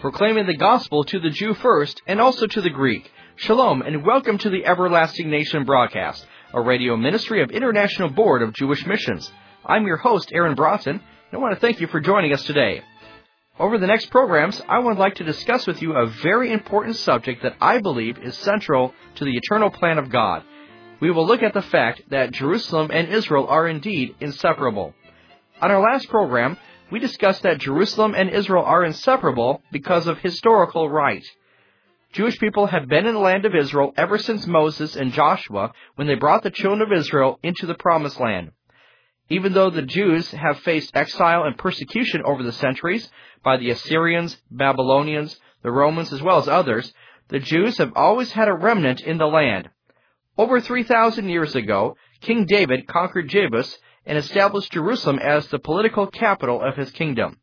proclaiming the gospel to the Jew first and also to the Greek. Shalom and welcome to the Everlasting Nation broadcast, a radio ministry of International Board of Jewish Missions. I'm your host, Aaron Broughton, and I want to thank you for joining us today. Over the next programs, I would like to discuss with you a very important subject that I believe is central to the eternal plan of God. We will look at the fact that Jerusalem and Israel are indeed inseparable. On our last program, we discussed that Jerusalem and Israel are inseparable because of historical right. Jewish people have been in the land of Israel ever since Moses and Joshua when they brought the children of Israel into the Promised Land. Even though the Jews have faced exile and persecution over the centuries by the Assyrians, Babylonians, the Romans, as well as others, the Jews have always had a remnant in the land. Over 3,000 years ago, King David conquered Jebus and established Jerusalem as the political capital of his kingdom.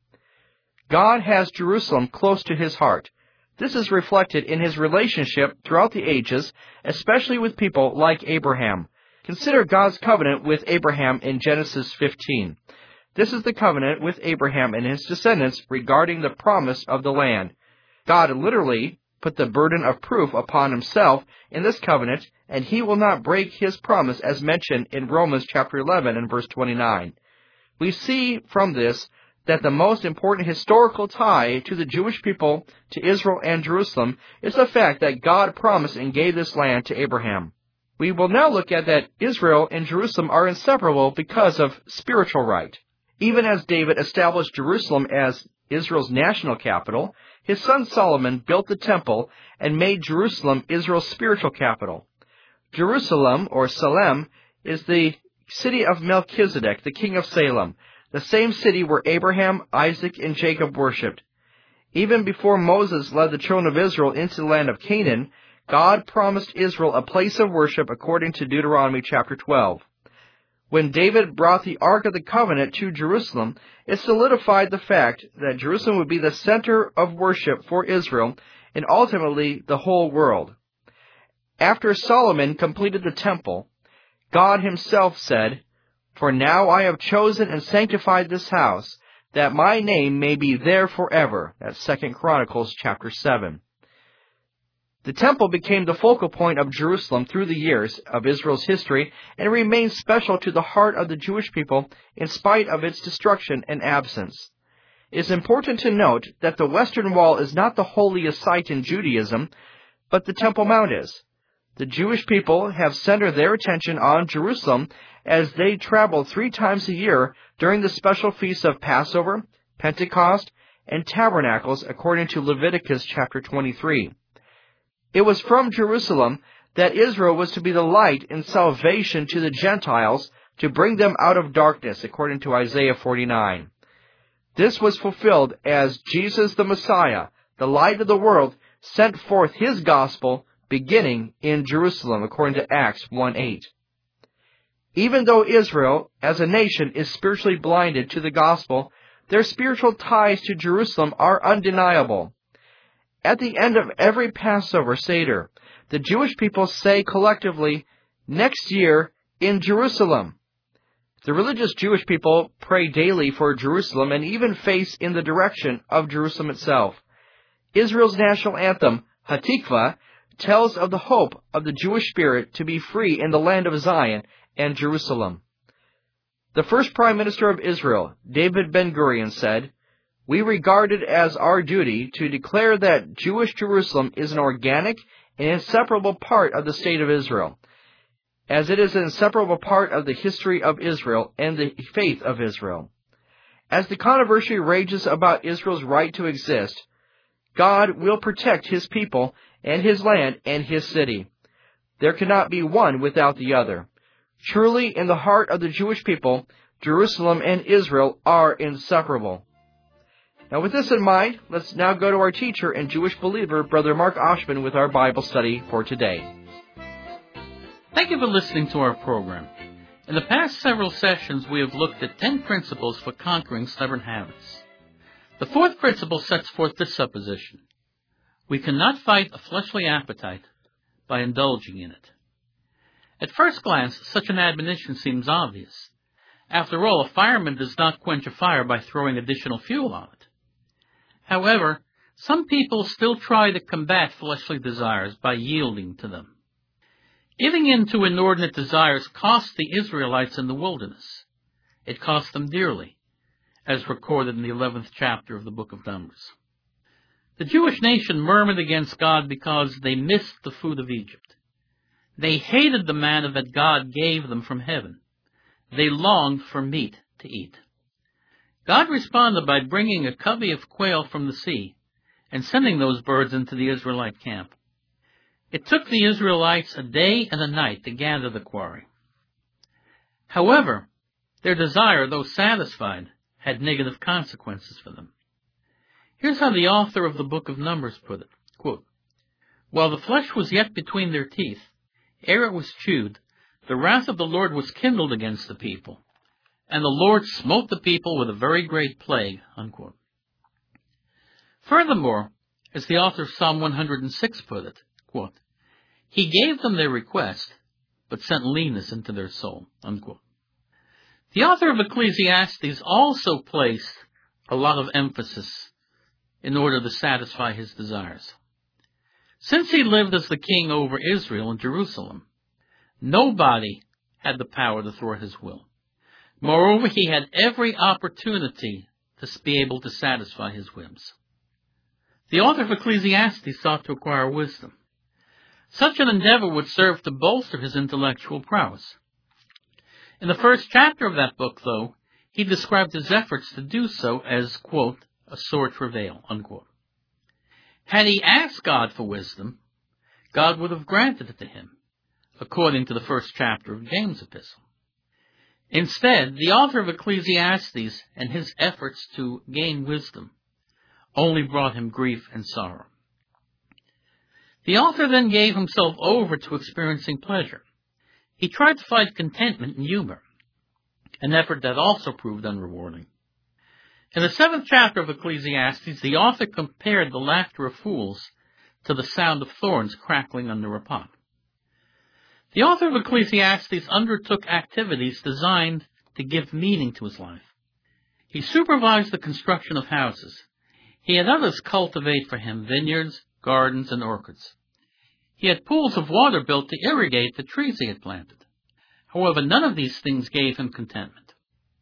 God has Jerusalem close to his heart. This is reflected in his relationship throughout the ages, especially with people like Abraham. Consider God's covenant with Abraham in Genesis 15. This is the covenant with Abraham and his descendants regarding the promise of the land. God literally put the burden of proof upon himself in this covenant, and he will not break his promise as mentioned in Romans chapter 11 and verse 29. We see from this that the most important historical tie to the Jewish people, to Israel and Jerusalem, is the fact that God promised and gave this land to Abraham. We will now look at that Israel and Jerusalem are inseparable because of spiritual right. Even as David established Jerusalem as Israel's national capital, his son Solomon built the temple and made Jerusalem Israel's spiritual capital. Jerusalem, or Salem, is the city of Melchizedek, the king of Salem, the same city where Abraham, Isaac, and Jacob worshipped. Even before Moses led the children of Israel into the land of Canaan, God promised Israel a place of worship according to Deuteronomy chapter 12. When David brought the Ark of the Covenant to Jerusalem, it solidified the fact that Jerusalem would be the center of worship for Israel and ultimately the whole world. After Solomon completed the temple, God himself said, "For now I have chosen and sanctified this house, that my name may be there forever." That's 2 Chronicles chapter 7. The temple became the focal point of Jerusalem through the years of Israel's history and remains special to the heart of the Jewish people in spite of its destruction and absence. It is important to note that the Western Wall is not the holiest site in Judaism, but the Temple Mount is. The Jewish people have centered their attention on Jerusalem as they travel 3 times a year during the special feasts of Passover, Pentecost, and Tabernacles according to Leviticus chapter 23. It was from Jerusalem that Israel was to be the light and salvation to the Gentiles to bring them out of darkness, according to Isaiah 49. This was fulfilled as Jesus the Messiah, the light of the world, sent forth his gospel beginning in Jerusalem, according to Acts 1:8. Even though Israel, as a nation, is spiritually blinded to the gospel, their spiritual ties to Jerusalem are undeniable. At the end of every Passover Seder, the Jewish people say collectively, "Next year in Jerusalem." The religious Jewish people pray daily for Jerusalem and even face in the direction of Jerusalem itself. Israel's national anthem, Hatikvah, tells of the hope of the Jewish spirit to be free in the land of Zion and Jerusalem. The first Prime Minister of Israel, David Ben-Gurion, said, "We regard it as our duty to declare that Jewish Jerusalem is an organic and inseparable part of the state of Israel, as it is an inseparable part of the history of Israel and the faith of Israel." As the controversy rages about Israel's right to exist, God will protect his people and his land and his city. There cannot be one without the other. Truly, in the heart of the Jewish people, Jerusalem and Israel are inseparable. Now, with this in mind, let's now go to our teacher and Jewish believer, Brother Mark Oshman, with our Bible study for today. Thank you for listening to our program. In the past several sessions, we have looked at 10 principles for conquering stubborn habits. The 4th principle sets forth this supposition: we cannot fight a fleshly appetite by indulging in it. At first glance, such an admonition seems obvious. After all, a fireman does not quench a fire by throwing additional fuel on it. However, Some people still try to combat fleshly desires by yielding to them. Giving in to inordinate desires cost the Israelites in the wilderness. It cost them dearly, as recorded in the 11th chapter of the book of Numbers. The Jewish nation murmured against God because they missed the food of Egypt. They hated the manna that God gave them from heaven. They longed for meat to eat. God responded by bringing a covey of quail from the sea and sending those birds into the Israelite camp. It took the Israelites a day and a night to gather the quarry. However, their desire, though satisfied, had negative consequences for them. Here's how the author of the book of Numbers put it, quote, "While the flesh was yet between their teeth, ere it was chewed, the wrath of the Lord was kindled against the people, and the Lord smote the people with a very great plague," unquote. Furthermore, as the author of Psalm 106 put it, quote, "He gave them their request, but sent leanness into their soul," unquote. The author of Ecclesiastes also placed a lot of emphasis in order to satisfy his desires. Since he lived as the king over Israel and Jerusalem, nobody had the power to thwart his will. Moreover, he had every opportunity to be able to satisfy his whims. The author of Ecclesiastes sought to acquire wisdom. Such an endeavor would serve to bolster his intellectual prowess. In the first chapter of that book, though, he described his efforts to do so as, quote, "a sore travail," unquote. Had he asked God for wisdom, God would have granted it to him, according to the first chapter of James' epistle. Instead, the author of Ecclesiastes and his efforts to gain wisdom only brought him grief and sorrow. The author then gave himself over to experiencing pleasure. He tried to find contentment in humor, an effort that also proved unrewarding. In the 7th chapter of Ecclesiastes, the author compared the laughter of fools to the sound of thorns crackling under a pot. The author of Ecclesiastes undertook activities designed to give meaning to his life. He supervised the construction of houses. He had others cultivate for him vineyards, gardens, and orchards. He had pools of water built to irrigate the trees he had planted. However, none of these things gave him contentment.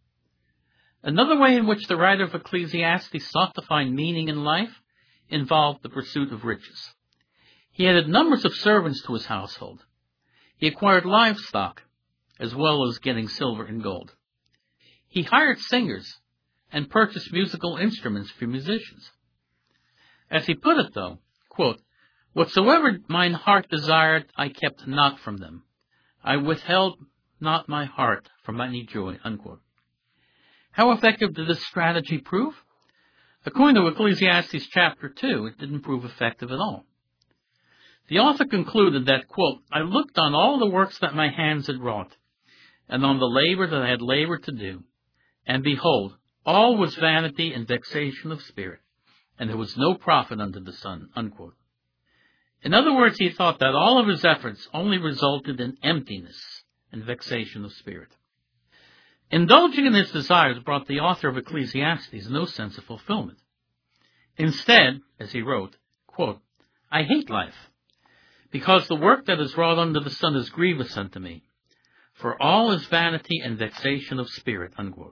Another way in which the writer of Ecclesiastes sought to find meaning in life involved the pursuit of riches. He added numbers of servants to his household. He acquired livestock, as well as getting silver and gold. He hired singers and purchased musical instruments for musicians. As he put it, though, quote, "Whatsoever mine heart desired, I kept not from them. I withheld not my heart from any joy," unquote. How effective did this strategy prove? According to Ecclesiastes chapter 2, it didn't prove effective at all. The author concluded that, quote, "I looked on all the works that my hands had wrought, and on the labor that I had labored to do, and behold, all was vanity and vexation of spirit, and there was no profit under the sun," unquote. In other words, he thought that all of his efforts only resulted in emptiness and vexation of spirit. Indulging in his desires brought the author of Ecclesiastes no sense of fulfillment. Instead, as he wrote, quote, "I hate life, because the work that is wrought under the sun is grievous unto me, for all is vanity and vexation of spirit," unquote.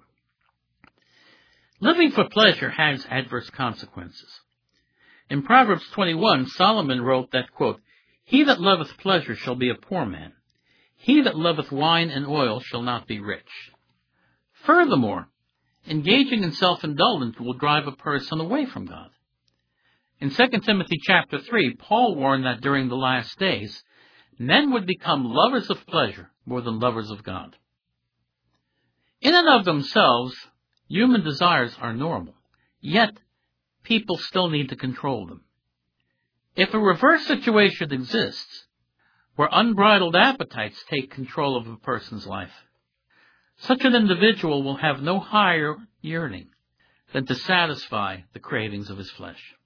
Living for pleasure has adverse consequences. In Proverbs 21, Solomon wrote that, quote, "He that loveth pleasure shall be a poor man. He that loveth wine and oil shall not be rich." Furthermore, engaging in self-indulgence will drive a person away from God. In 2 Timothy chapter 3, Paul warned that during the last days, men would become lovers of pleasure more than lovers of God. In and of themselves, human desires are normal, yet people still need to control them. If a reverse situation exists, where unbridled appetites take control of a person's life, such an individual will have no higher yearning than to satisfy the cravings of his flesh.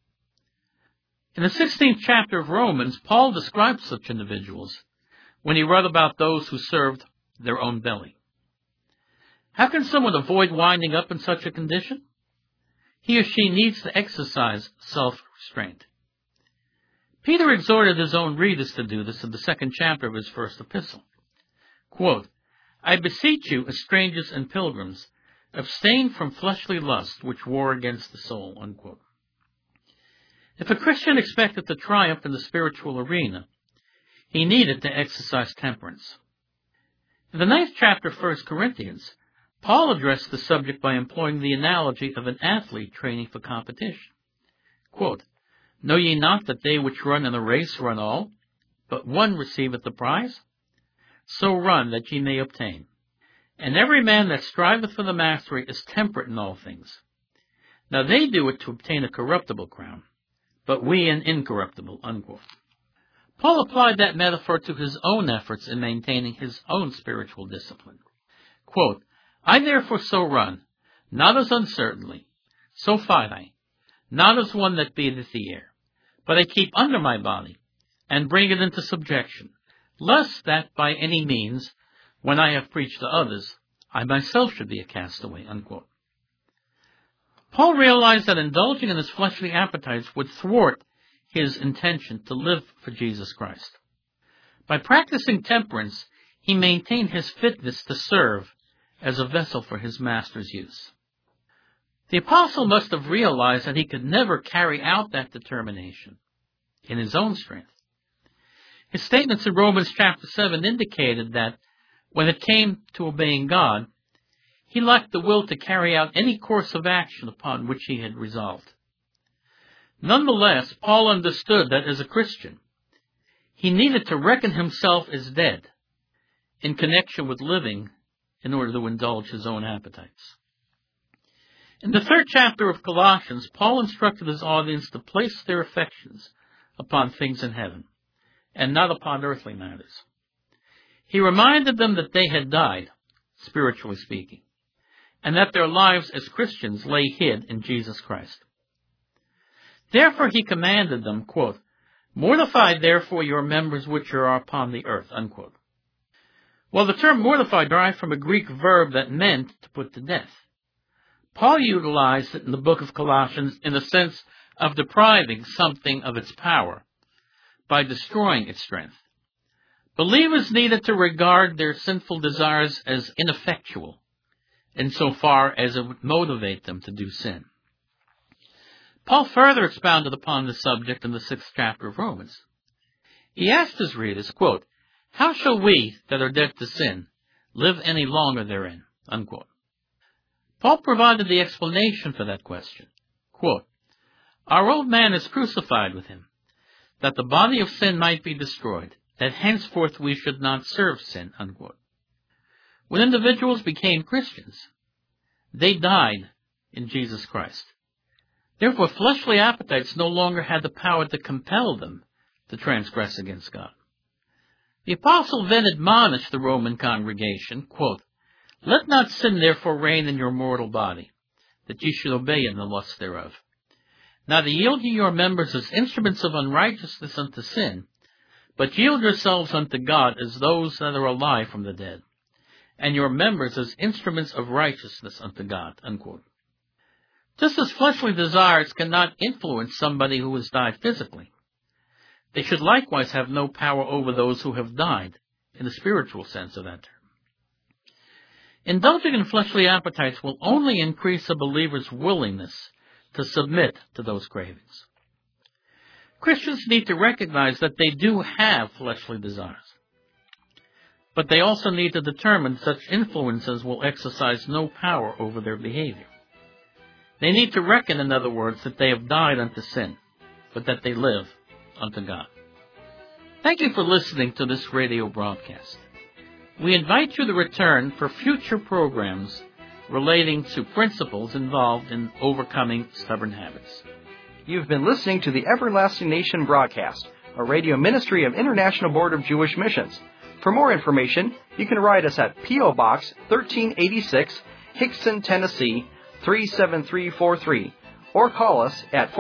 In the 16th chapter of Romans, Paul describes such individuals when he wrote about those who served their own belly. How can someone avoid winding up in such a condition? he or she needs to exercise self-restraint. Peter exhorted his own readers to do this in the 2nd chapter of his first epistle. Quote, I beseech you, as strangers and pilgrims, abstain from fleshly lust which war against the soul. Unquote. If a Christian expected to triumph in the spiritual arena, he needed to exercise temperance. In the 9th chapter of 1 Corinthians, Paul addressed the subject by employing the analogy of an athlete training for competition. Quote, Know ye not that they which run in a race run all, but one receiveth the prize? So run that ye may obtain. And every man that striveth for the mastery is temperate in all things. Now they do it to obtain a corruptible crown, but we an incorruptible. Unquote. Paul applied that metaphor to his own efforts in maintaining his own spiritual discipline. Quote, I therefore so run, not as uncertainly, so fight I, not as one that beateth the air, but I keep under my body, and bring it into subjection, lest that by any means, when I have preached to others, I myself should be a castaway. Unquote. Paul realized that indulging in his fleshly appetites would thwart his intention to live for Jesus Christ. By practicing temperance, he maintained his fitness to serve as a vessel for his master's use. The apostle must have realized that he could never carry out that determination in his own strength. His statements in Romans chapter 7 indicated that when it came to obeying God, he lacked the will to carry out any course of action upon which he had resolved. Nonetheless, Paul understood that as a Christian, he needed to reckon himself as dead in connection with living in order to indulge his own appetites. In the 3rd chapter of Colossians, Paul instructed his audience to place their affections upon things in heaven, and not upon earthly matters. He reminded them that they had died, spiritually speaking, and that their lives as Christians lay hid in Jesus Christ. Therefore he commanded them, quote, Mortify therefore your members which are upon the earth. Unquote. Well, the term mortify derived from a Greek verb that meant to put to death. Paul utilized it in the book of Colossians in the sense of depriving something of its power by destroying its strength. Believers needed to regard their sinful desires as ineffectual insofar as it would motivate them to do sin. Paul further expounded upon the subject in the 6th chapter of Romans. He asked his readers, quote, How shall we that are dead to sin live any longer therein? Unquote. Paul provided the explanation for that question. Quote, Our old man is crucified with him, that the body of sin might be destroyed, that henceforth we should not serve sin. Unquote. When individuals became Christians, they died in Jesus Christ. Therefore, fleshly appetites no longer had the power to compel them to transgress against God. The apostle then admonished the Roman congregation, quote, Let not sin therefore reign in your mortal body, that ye should obey in the lusts thereof. Neither yield ye your members as instruments of unrighteousness unto sin, but yield yourselves unto God as those that are alive from the dead, and your members as instruments of righteousness unto God. Unquote. Just as fleshly desires cannot influence somebody who has died physically, they should likewise have no power over those who have died in the spiritual sense of that term. Indulging in fleshly appetites will only increase a believer's willingness to submit to those cravings. Christians need to recognize that they do have fleshly desires, but they also need to determine such influences will exercise no power over their behavior. They need to reckon, in other words, that they have died unto sin, but that they live unto God. Thank you for listening to this radio broadcast. We invite you to return for future programs relating to principles involved in overcoming stubborn habits. You've been listening to the Everlasting Nation broadcast, a radio ministry of International Board of Jewish Missions. For more information, you can write us at P.O. Box 1386, Hickson, Tennessee, 37343, or call us at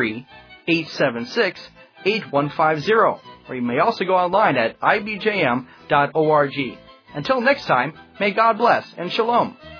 423-876-8150, or you may also go online at ibjm.org. Until next time, may God bless and shalom.